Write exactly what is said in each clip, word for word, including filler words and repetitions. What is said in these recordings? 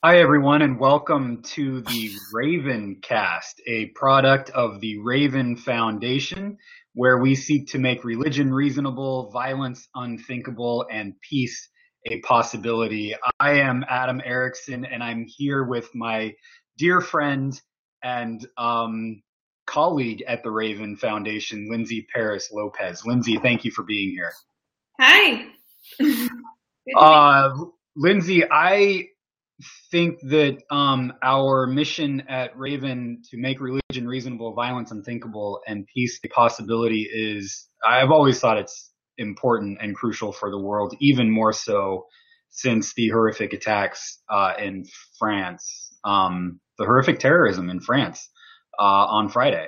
Hi, everyone, and welcome to the Raven Cast, a product of the Raven Foundation, where we seek to make religion reasonable, violence unthinkable, and peace a possibility. I am Adam Erickson, and I'm here with my dear friend and um, colleague at the Raven Foundation, Lindsay Paris Lopez. Lindsay, thank you for being here. Hi. uh, Lindsay, I think that um, our mission at Raven to make religion reasonable, violence unthinkable, and peace a possibility is, I've always thought it's important and crucial for the world, even more so since the horrific attacks uh, in France, um, the horrific terrorism in France uh, on Friday.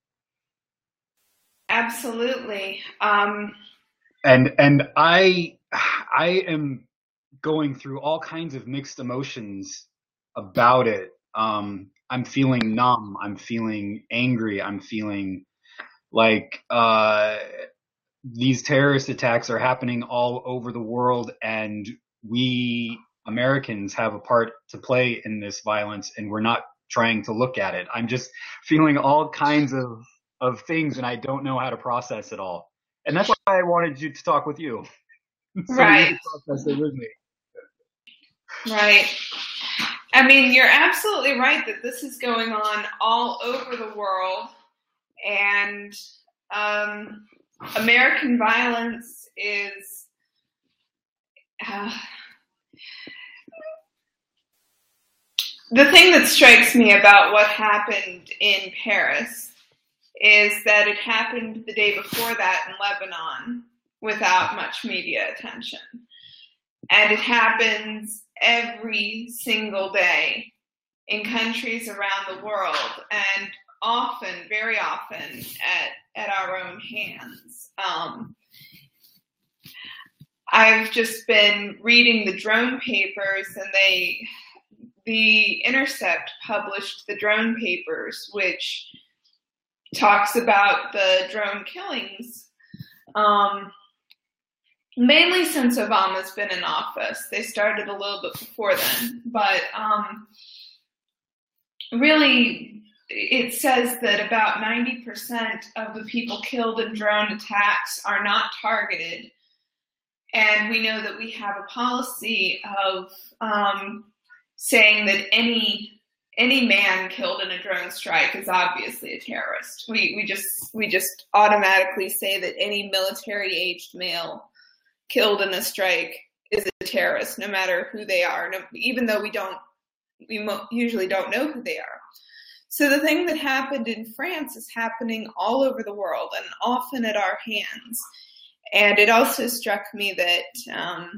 Absolutely. Um, and and I I am going through all kinds of mixed emotions about it. Um, I'm feeling numb. I'm feeling angry. I'm feeling like uh, these terrorist attacks are happening all over the world, and we Americans have a part to play in this violence, and we're not trying to look at it. I'm just feeling all kinds of, of things, and I don't know how to process it all. And that's why I wanted you to talk with you. so right. you can process it with me. Right. I mean, you're absolutely right that this is going on all over the world, and um, American violence is uh, the thing that strikes me about what happened in Paris is that it happened the day before that in Lebanon without much media attention. And it happens every single day in countries around the world, and often, very often, at, at our own hands. Um, I've just been reading the drone papers, and they, The Intercept published the drone papers, which talks about the drone killings. Um, Mainly since Obama's been in office. They started a little bit before then. But um, really, it says that about ninety percent of the people killed in drone attacks are not targeted. And we know that we have a policy of um, saying that any any man killed in a drone strike is obviously a terrorist. We we just we just automatically say that any military-aged male killed in a strike is a terrorist, no matter who they are, no, even though we don't, we mo- usually don't know who they are. So the thing that happened in France is happening all over the world and often at our hands. And it also struck me that um,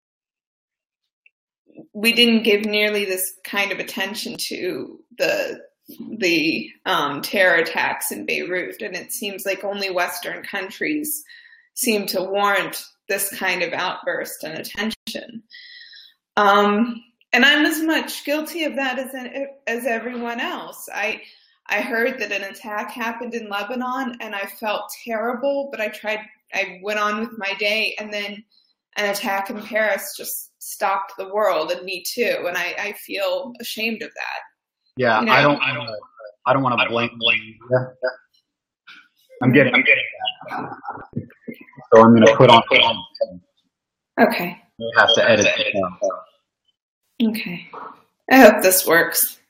we didn't give nearly this kind of attention to the the um, terror attacks in Beirut, and it seems like only Western countries seem to warrant this kind of outburst and attention. Um, and I'm as much guilty of that as as everyone else. I I heard that an attack happened in Lebanon, and I felt terrible, but I tried, I went on with my day, and then an attack in Paris just stopped the world, and me too, and I, I feel ashamed of that. Yeah, you know, I don't, I don't, I don't want to blame blame. Yeah, yeah. I'm getting, I'm getting that. So I'm going to put on. Put on. Okay. I have to edit it down. Okay. I hope this works.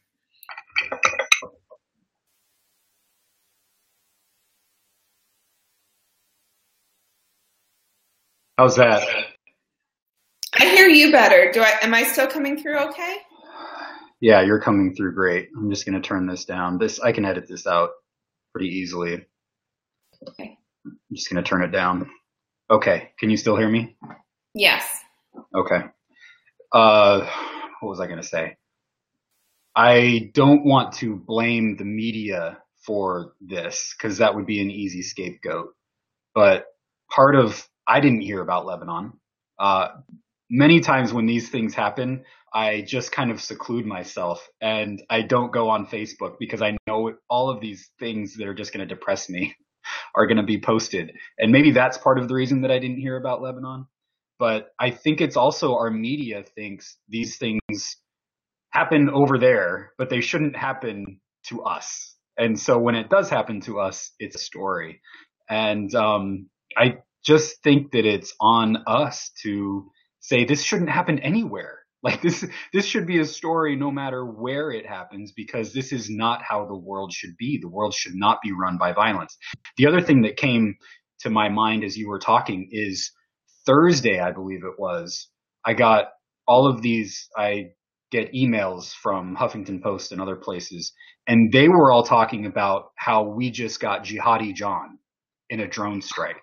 How's that? I hear you better. Do I? Am I still coming through okay? Yeah, you're coming through great. I'm just going to turn this down. This I can edit this out pretty easily. Okay. I'm just going to turn it down. Okay. Can you still hear me? Yes. Okay. Uh, what was I going to say? I don't want to blame the media for this because that would be an easy scapegoat. But part of, I didn't hear about Lebanon. Uh, many times when these things happen, I just kind of seclude myself and I don't go on Facebook because I know all of these things that are just going to depress me are going to be posted. And maybe that's part of the reason that I didn't hear about Lebanon. But I think it's also our media thinks these things happen over there, but they shouldn't happen to us. And so when it does happen to us, it's a story. And um, I just think that it's on us to say this shouldn't happen anywhere. Like this, this should be a story no matter where it happens, because this is not how the world should be. The world should not be run by violence. The other thing that came to my mind as you were talking is Thursday, I believe it was, I got all of these, I get emails from Huffington Post and other places, and they were all talking about how we just got Jihadi John in a drone strike.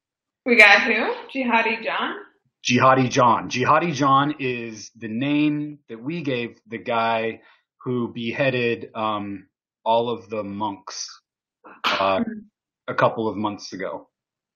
We got who? Jihadi John? Jihadi John. Jihadi John is the name that we gave the guy who beheaded um, all of the monks uh, a couple of months ago.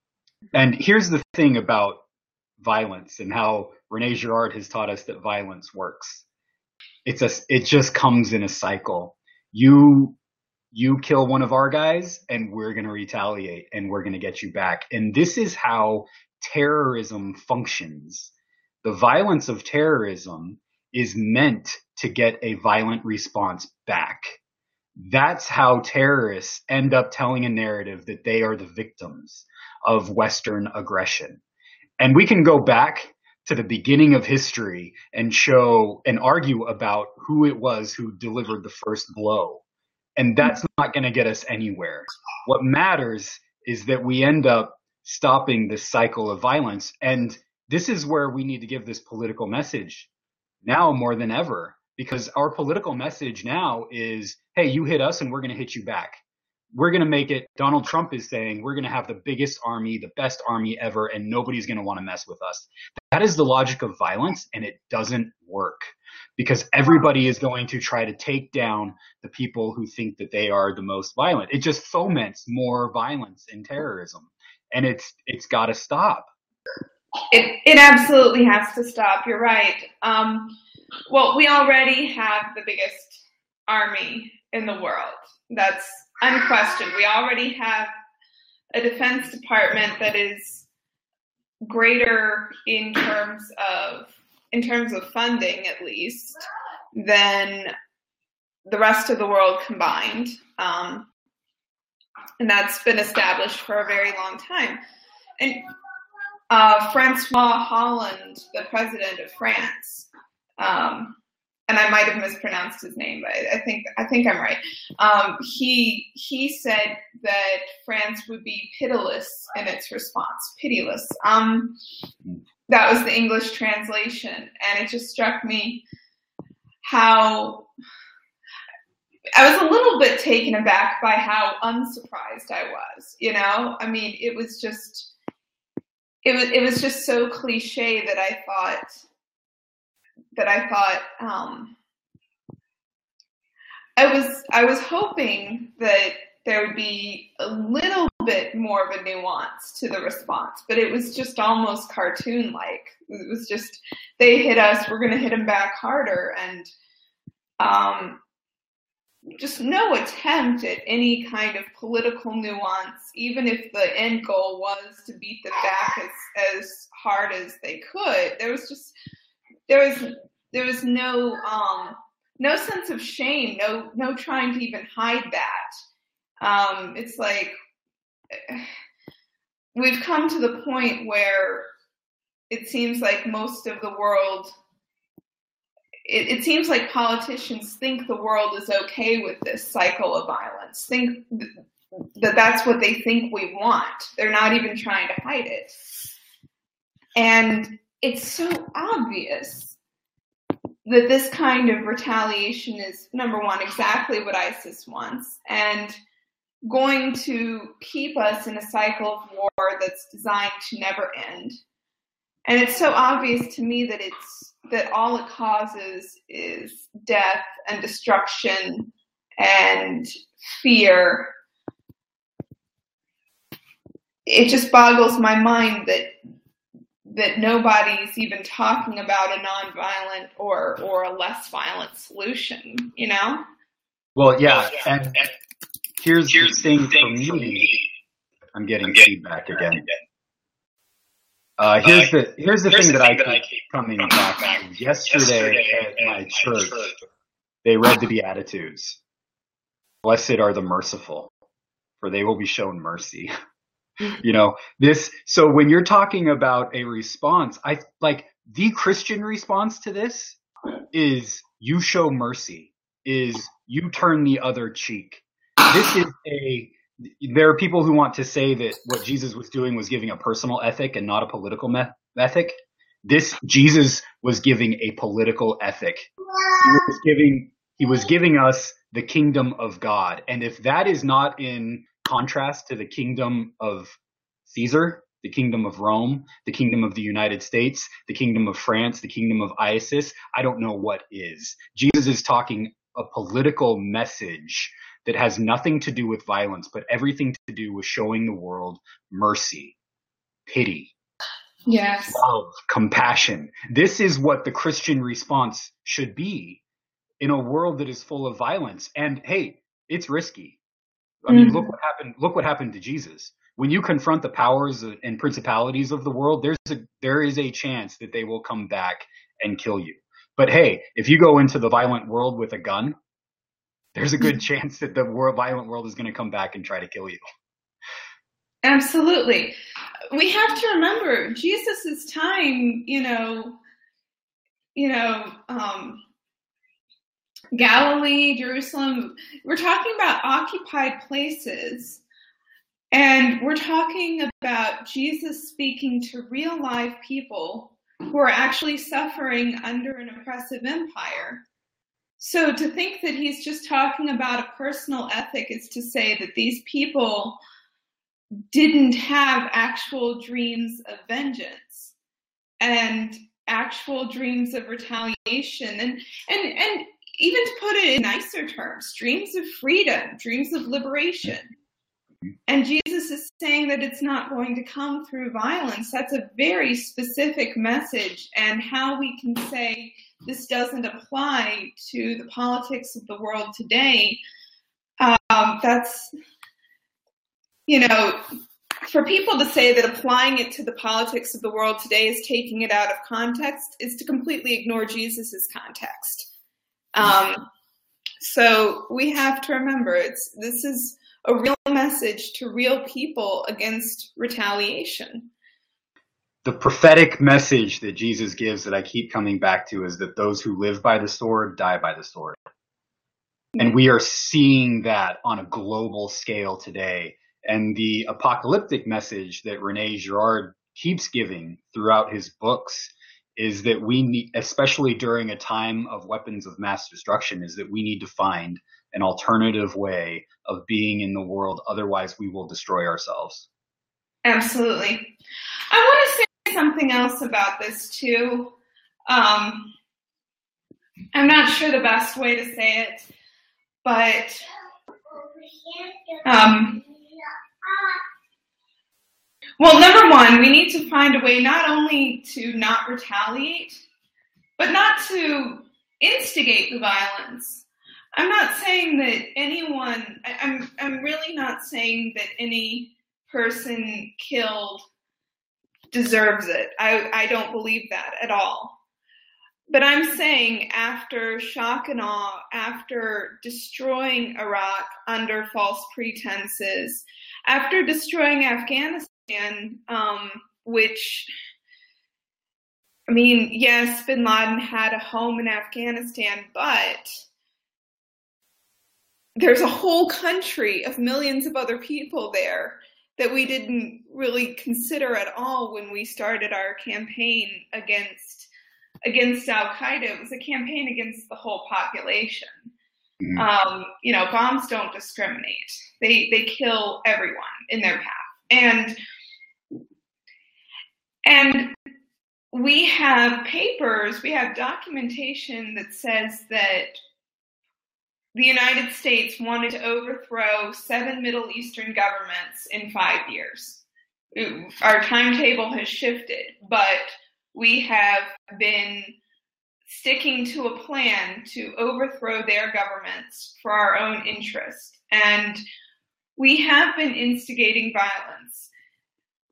And here's the thing about violence and how Rene Girard has taught us that violence works. It's a, it just comes in a cycle. You, you kill one of our guys and we're going to retaliate and we're going to get you back. And this is how terrorism functions. The violence of terrorism is meant to get a violent response back. That's how terrorists end up telling a narrative that they are the victims of Western aggression. And we can go back to the beginning of history and show and argue about who it was who delivered the first blow. And that's not going to get us anywhere. What matters is that we end up stopping this cycle of violence. And this is where we need to give this political message now more than ever, because our political message now is, hey, you hit us and we're going to hit you back. We're going to make it. Donald Trump is saying we're going to have the biggest army, the best army ever, and nobody's going to want to mess with us. That is the logic of violence, and it doesn't work because everybody is going to try to take down the people who think that they are the most violent. It just foments more violence and terrorism. And it's it's got to stop. It it absolutely has to stop. You're right. Um, well, we already have the biggest army in the world. That's unquestioned. We already have a Defense Department that is greater in terms of in terms of funding, at least, than the rest of the world combined. Um, And that's been established for a very long time. And uh, Francois Hollande, the president of France, um, and I might have mispronounced his name, but I think I think I'm right. Um, he he said that France would be pitiless in its response. Pitiless. Um, that was the English translation, and it just struck me how. I was a little bit taken aback by how unsurprised I was, you know? I mean, it was just, it was, it was just so cliche that I thought, that I thought, um, I was, I was hoping that there would be a little bit more of a nuance to the response, but it was just almost cartoon-like. It was just, they hit us, we're going to hit them back harder. And, um, just no attempt at any kind of political nuance, even if the end goal was to beat them back as, as hard as they could. There was just, there was, there was no, um, no sense of shame, no, no trying to even hide that. Um, it's like, we've come to the point where it seems like most of the world It, it seems like politicians think the world is okay with this cycle of violence, think that that's what they think we want. They're not even trying to hide it. And it's so obvious that this kind of retaliation is, number one, exactly what ISIS wants, and going to keep us in a cycle of war that's designed to never end. And it's so obvious to me that it's that all it causes is death and destruction and fear. It just boggles my mind that that nobody's even talking about a nonviolent or or a less violent solution, you know? Well, yeah, and, and here's, here's the thing, thing for me. I'm getting I'm feedback again. again. Uh, here's uh, the here's the here's thing, the that, thing I that I keep coming back, back to. Yesterday, yesterday at, at my church, church They read the Beatitudes. Blessed are the merciful, for they will be shown mercy. You know, this, so when you're talking about a response, I like the Christian response to this is you show mercy, is you turn the other cheek. This is a, there are people who want to say that what Jesus was doing was giving a personal ethic and not a political me- ethic. This, Jesus was giving a political ethic. He was giving, he was giving us the kingdom of God. And if that is not in contrast to the kingdom of Caesar, the kingdom of Rome, the kingdom of the United States, the kingdom of France, the kingdom of ISIS, I don't know what is. Jesus is talking a political message that has nothing to do with violence, but everything to do with showing the world mercy, pity, yes, love, compassion. This is what the Christian response should be in a world that is full of violence. And hey, it's risky. I mean, mm-hmm. look what happened. Look what happened to Jesus. When you confront the powers and principalities of the world, there's a, there is a chance that they will come back and kill you. But hey, if you go into the violent world with a gun, there's a good chance that the world, violent world is going to come back and try to kill you. Absolutely. We have to remember Jesus's time, you know, you know, um, Galilee, Jerusalem, we're talking about occupied places. And we're talking about Jesus speaking to real live people who are actually suffering under an oppressive empire. So to think that he's just talking about a personal ethic is to say that these people didn't have actual dreams of vengeance and actual dreams of retaliation. And, and, and even to put it in nicer terms, dreams of freedom, dreams of liberation. And Jesus is saying that it's not going to come through violence. That's a very specific message. And how we can say this doesn't apply to the politics of the world today, um, that's, you know, for people to say that applying it to the politics of the world today is taking it out of context is to completely ignore Jesus's context. Um, so we have to remember it's this is a real message to real people against retaliation. The prophetic message that Jesus gives that I keep coming back to is that those who live by the sword die by the sword. Mm-hmm. And we are seeing that on a global scale today. And the apocalyptic message that Rene Girard keeps giving throughout his books is that we need, especially during a time of weapons of mass destruction, is that we need to find an alternative way of being in the world. Otherwise, we will destroy ourselves. Absolutely. I want to say something else about this, too. Um, I'm not sure the best way to say it, but um, well, number one, we need to find a way not only to not retaliate, but not to instigate the violence. I'm not saying that anyone, I'm I'm really not saying that any person killed deserves it. I, I don't believe that at all. But I'm saying after shock and awe, after destroying Iraq under false pretenses, after destroying Afghanistan, um, which, I mean, yes, bin Laden had a home in Afghanistan, but there's a whole country of millions of other people there that we didn't really consider at all when we started our campaign against against Al-Qaeda. It was a campaign against the whole population. Mm-hmm. Um, you know, bombs don't discriminate. They they kill everyone in their path. And and we have papers, we have documentation that says that the United States wanted to overthrow seven Middle Eastern governments in five years. Our timetable has shifted, but we have been sticking to a plan to overthrow their governments for our own interest. And we have been instigating violence.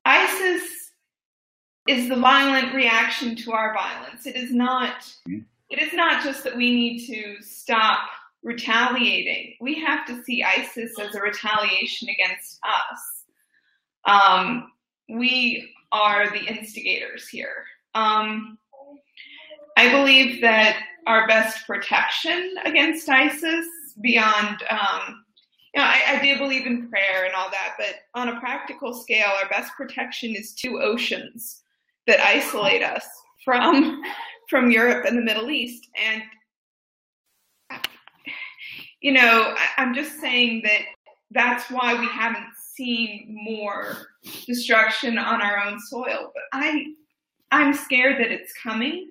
ISIS is the violent reaction to our violence. It is not, it it is not just that we need to stop retaliating. We have to see ISIS as a retaliation against us. Um, we are the instigators here. Um, I believe that our best protection against ISIS, beyond, um, you know, I, I do believe in prayer and all that, but on a practical scale, our best protection is two oceans that isolate us from, from Europe and the Middle East. And, you know, I, I'm just saying that that's why we haven't seen more destruction on our own soil. But I, I'm scared that it's coming.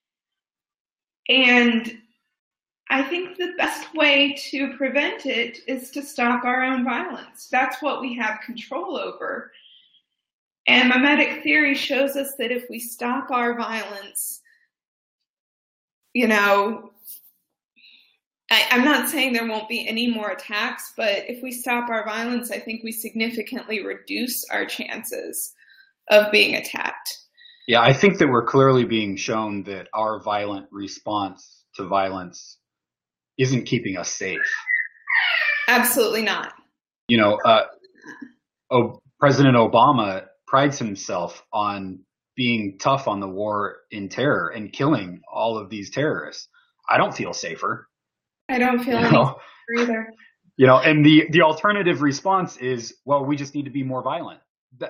And I think the best way to prevent it is to stop our own violence. That's what we have control over. And mimetic theory shows us that if we stop our violence, you know, I, I'm not saying there won't be any more attacks, but if we stop our violence, I think we significantly reduce our chances of being attacked. Yeah, I think that we're clearly being shown that our violent response to violence isn't keeping us safe. Absolutely not. You know, uh, oh, President Obama prides himself on being tough on the war in terror and killing all of these terrorists. I don't feel safer. I don't feel you any know? safer either. You know, and the, the alternative response is, well, we just need to be more violent. That,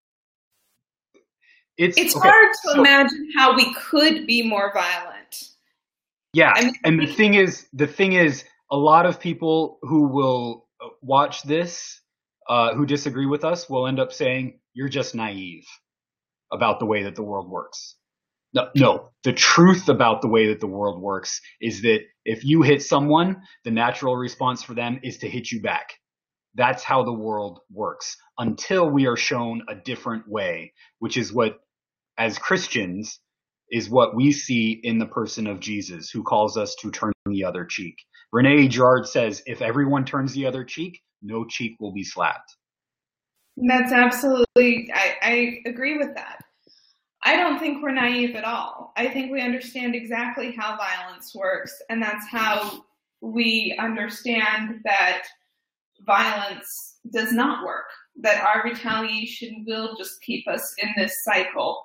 It's, it's okay, hard to so, imagine how we could be more violent. Yeah, I mean, and the thing is, the thing is, a lot of people who will watch this, uh, who disagree with us, will end up saying, you're just naive about the way that the world works. No, no, the truth about the way that the world works is that if you hit someone, the natural response for them is to hit you back. That's how the world works until we are shown a different way, which is what, as Christians, is what we see in the person of Jesus, who calls us to turn the other cheek. Renee Girard says, if everyone turns the other cheek, no cheek will be slapped. That's absolutely, I, I agree with that. I don't think we're naive at all. I think we understand exactly how violence works, and that's how we understand that violence does not work, that our retaliation will just keep us in this cycle.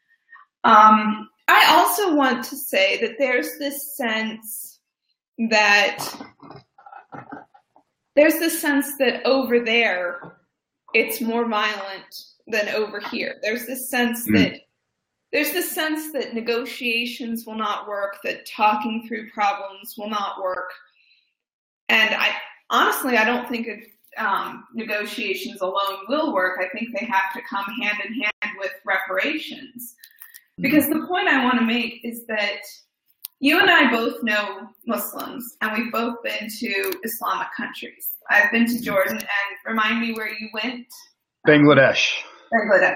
Um, I also want to say that there's this sense that there's this sense that over there it's more violent than over here. There's this sense mm. that there's this sense that negotiations will not work, that talking through problems will not work. And I honestly, I don't think it, um, negotiations alone will work. I think they have to come hand in hand with reparations. Because the point I want to make is that you and I both know Muslims, and we've both been to Islamic countries. I've been to Jordan, and remind me where you went? Bangladesh. Bangladesh.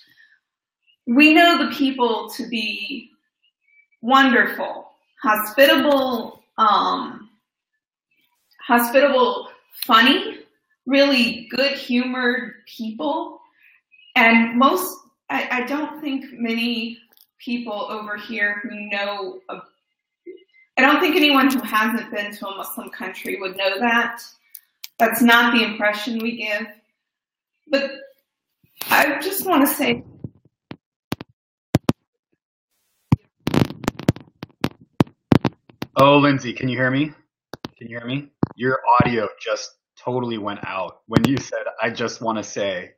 We know the people to be wonderful, hospitable, um, hospitable, funny, really good-humored people. And most, I, I don't think many people over here who know, a, I don't think anyone who hasn't been to a Muslim country would know that. That's not the impression we give. But I just want to say, oh, Lindsay, can you hear me? Can you hear me? Your audio just totally went out when you said, I just want to say,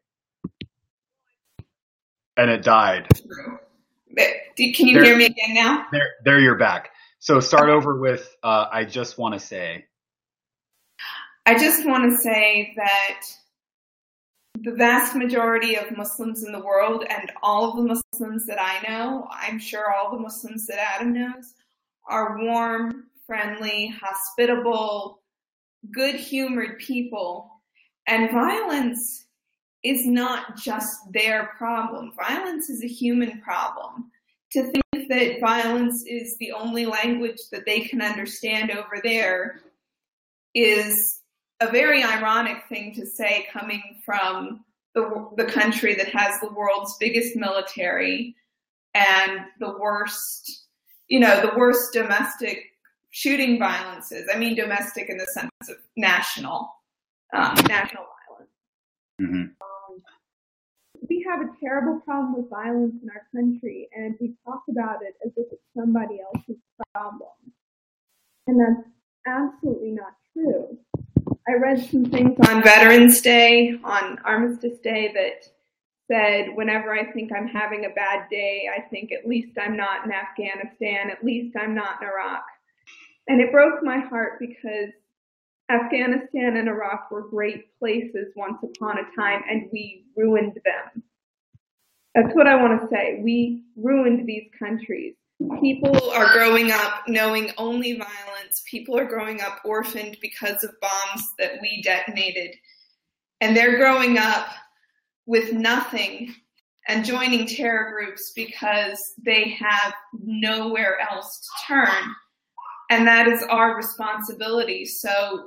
and it died. Can you there, hear me again now? There, there you're back. So start over with, uh, I just want to say. I just want to say that the vast majority of Muslims in the world, and all of the Muslims that I know, I'm sure all the Muslims that Adam knows, are warm, friendly, hospitable, good-humored people. And violence is not just their problem. Violence is a human problem. To think that violence is the only language that they can understand over there is a very ironic thing to say, coming from the, the country that has the world's biggest military and the worst, you know, the worst domestic shooting violences. I mean, domestic in the sense of national, um, national violence. Mm-hmm. Um, we have a terrible problem with violence in our country, and we talk about it as if it's somebody else's problem. And that's absolutely not true. I read some things on Veterans Day, on Armistice Day, that said, whenever I think I'm having a bad day, I think at least I'm not in Afghanistan, at least I'm not in Iraq. And it broke my heart because Afghanistan and Iraq were great places once upon a time, and we ruined them. That's what I want to say. We ruined these countries. People are growing up knowing only violence. People are growing up orphaned because of bombs that we detonated. And they're growing up with nothing and joining terror groups because they have nowhere else to turn. And that is our responsibility. So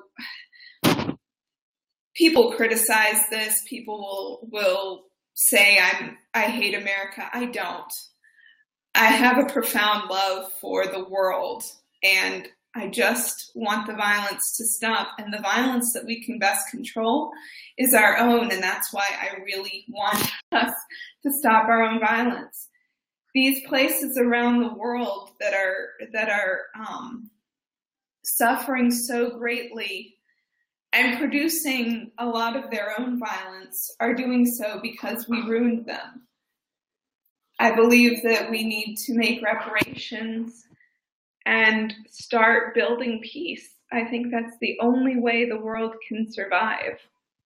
people criticize this. People will, will say, I'm, I hate America. I don't. I have a profound love for the world, and I just want the violence to stop. And the violence that we can best control is our own, and that's why I really want us to stop our own violence. These places around the world that are that are um, suffering so greatly and producing a lot of their own violence are doing so because we ruined them. I believe that we need to make reparations and start building peace. I think that's the only way the world can survive.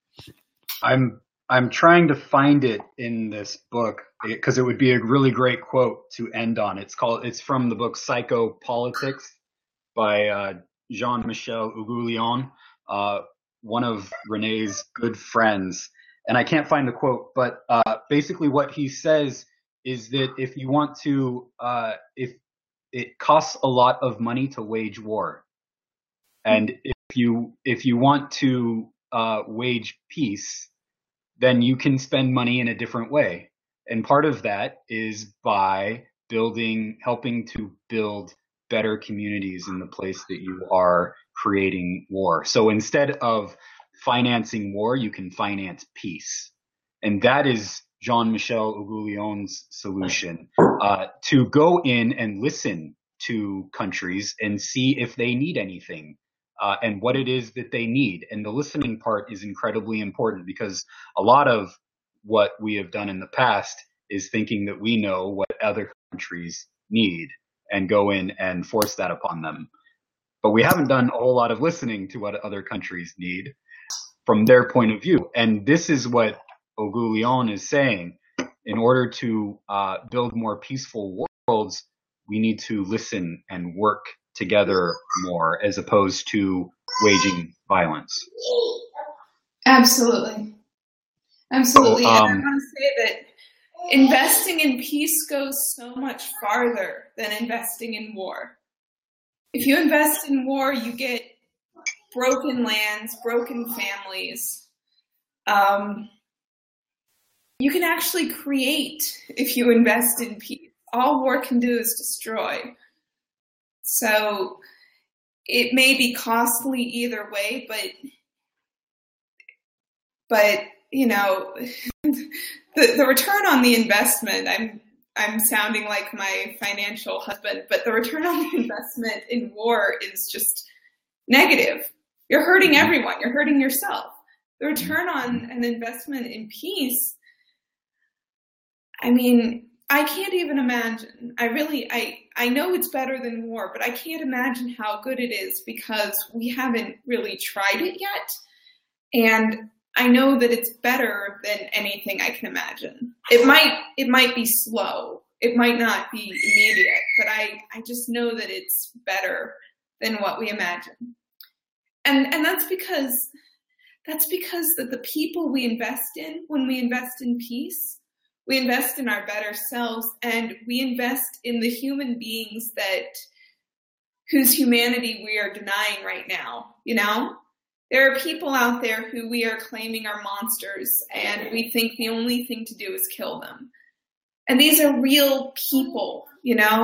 I'm I'm trying to find it in this book because it would be a really great quote to end on. It's called it's from the book Psychopolitics by uh, Jean-Michel Houellebecq, uh, one of Renee's good friends. And I can't find the quote, but uh, basically what he says is that if you want to, uh, if it costs a lot of money to wage war, and if you if you want to uh, wage peace, then you can spend money in a different way. And part of that is by building, helping to build better communities in the place that you are creating war. So instead of financing war, you can finance peace. And that is Jean-Michel Houellebecq's solution, uh, to go in and listen to countries and see if they need anything, uh, and what it is that they need. And the listening part is incredibly important because a lot of what we have done in the past is thinking that we know what other countries need and go in and force that upon them. But we haven't done a whole lot of listening to what other countries need from their point of view. And this is what Houellebecq is saying. In order to uh, build more peaceful worlds, we need to listen and work together more as opposed to waging violence. Absolutely. Absolutely. So, um, and I want to say that investing in peace goes so much farther than investing in war. If you invest in war, you get broken lands, broken families. Um, you can actually create if you invest in peace. All war can do is destroy. So it may be costly either way, but but you know, the the return on the investment, I'm I'm sounding like my financial husband, but the return on the investment in war is just negative. You're hurting everyone. You're hurting yourself. The return on an investment in peace, I mean, I can't even imagine. I really, I, I know it's better than war, but I can't imagine how good it is because we haven't really tried it yet. And I know that it's better than anything I can imagine. It might, it might be slow. It might not be immediate, but I, I just know that it's better than what we imagine. And, and that's because, that's because that the people we invest in, when we invest in peace, we invest in our better selves, and we invest in the human beings that, whose humanity we are denying right now, you know? There are people out there who we are claiming are monsters, and we think the only thing to do is kill them. And these are real people, you know?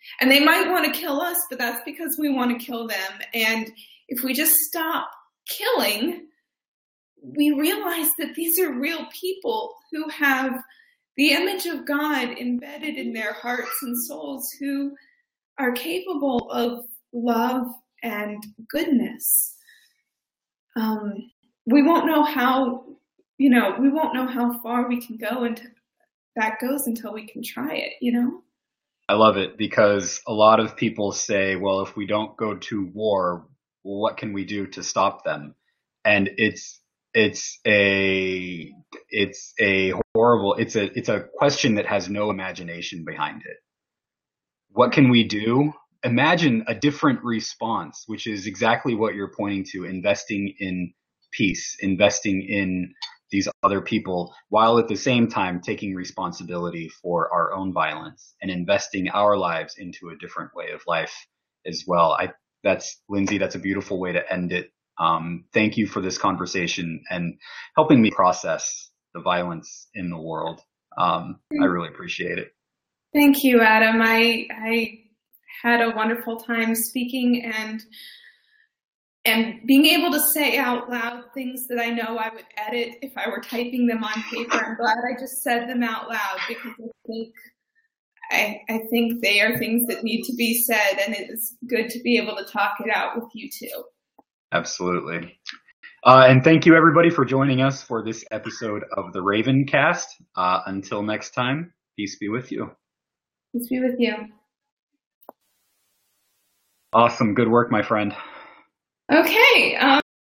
And they might want to kill us, but that's because we want to kill them. And if we just stop killing, we realize that these are real people who have the image of God embedded in their hearts and souls, who are capable of love and goodness. Um, we won't know how, you know, we won't know how far we can go until that goes until we can try it, you know? I love it, because a lot of people say, well, if we don't go to war, what can we do to stop them? And it's, it's a, it's a horrible, it's a, it's a question that has no imagination behind it. What can we do? Imagine a different response, which is exactly what you're pointing to, investing in peace, investing in these other people, while at the same time taking responsibility for our own violence and investing our lives into a different way of life as well. I, that's, Lindsay, that's a beautiful way to end it. Um, thank you for this conversation and helping me process the violence in the world. Um, I really appreciate it. Thank you, Adam. I, I had a wonderful time speaking and And being able to say out loud things that I know I would edit if I were typing them on paper. I'm glad I just said them out loud, because I think I, I think they are things that need to be said, and it is good to be able to talk it out with you too. Absolutely. Uh, and thank you, everybody, for joining us for this episode of the Raven Cast. Uh, until next time, peace be with you. Peace be with you. Awesome. Good work, my friend. Okay. Um